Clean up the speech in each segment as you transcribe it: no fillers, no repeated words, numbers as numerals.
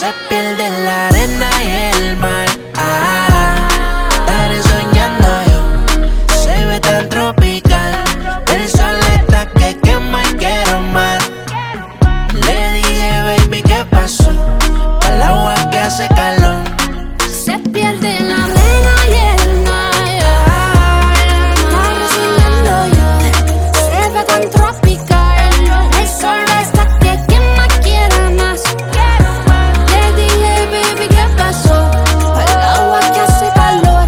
Se pierde en la arena y el mar. Estaré soñando yo. Se ve tan tropical. El sol está que quema y quiero más. Le dije, baby, ¿qué pasó? Al agua que hace calor. Se pierde en la arena y el mar. Estaré soñando yo. Se ve tan tropical. El sol está que quema y quiero más. Le dije, baby, ¿qué pasó? Al agua que hace calor.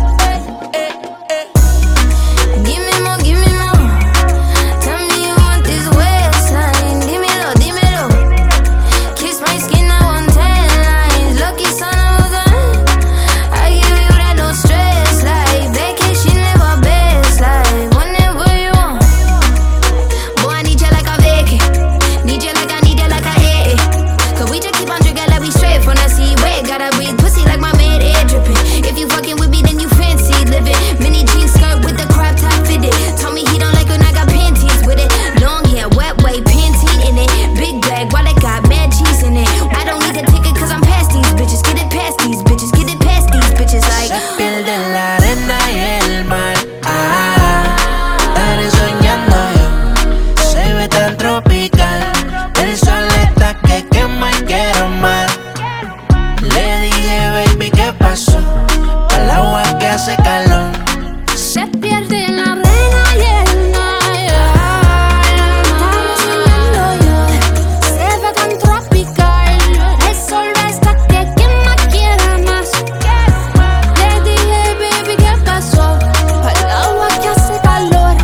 Give me more, give me more. Tell me you want this waistline. Dímelo, dímelo. Kiss my skin, I want 10 lines. Lucky son of a gun. I give you that no stress life. Vacation, live our best life. Whenever you want. Boy, I need you like a vacay. Need you like I hate it. Cause we just keep on drinking like we straight from the sea. Wait, gotta breathe pussy like my maid air dripping. If you fucking with me, then you fancy living. Mini jean skirt with the crop top fitted. Told me he don't like when I got panties with it. Long hair, wet way, panty in it. Big bag, while it got mad cheese in it. I don't need a ticket cause I'm past these bitches. Get it past these bitches, get it past these bitches like. Se pierde en la arena y el mar. Estaré soñando yo. Se ve tan tropical. El sol está que quema y quiero más. Le dije, baby, ¿qué pasó? Al agua que hace calor. Se pierde en la arena y el mar. Estaré soñando yo. Se ve tan tropical. El sol está que quema, quiere más. Le dije, baby, ¿qué pasó? Al agua que hace calor.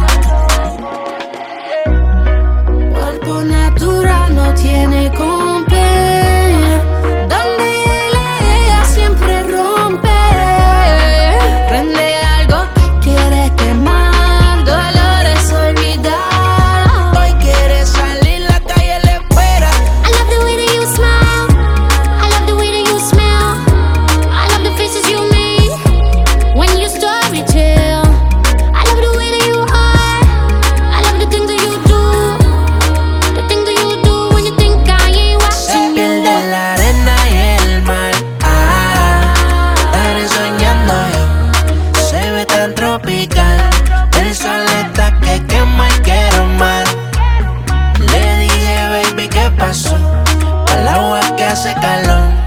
Cuerpo natural no tiene compe. Donde ella siempre rompe. Prende algo que quiere quemar. Dolores olvidar. Hoy quiere salir, la calle le espera. I love the way that you smile. I love the way that you smell. I love the faces you make when you story tell. I love the way that you are. I love the things that you do. The things that you do when you think I ain't Se watching pierde you. en la arena y el mar. Estaré soñando yo. Se ve tan tropical. El sol está que quema y quiero más. Le dije, baby, ¿qué pasó? Al agua que hace calor.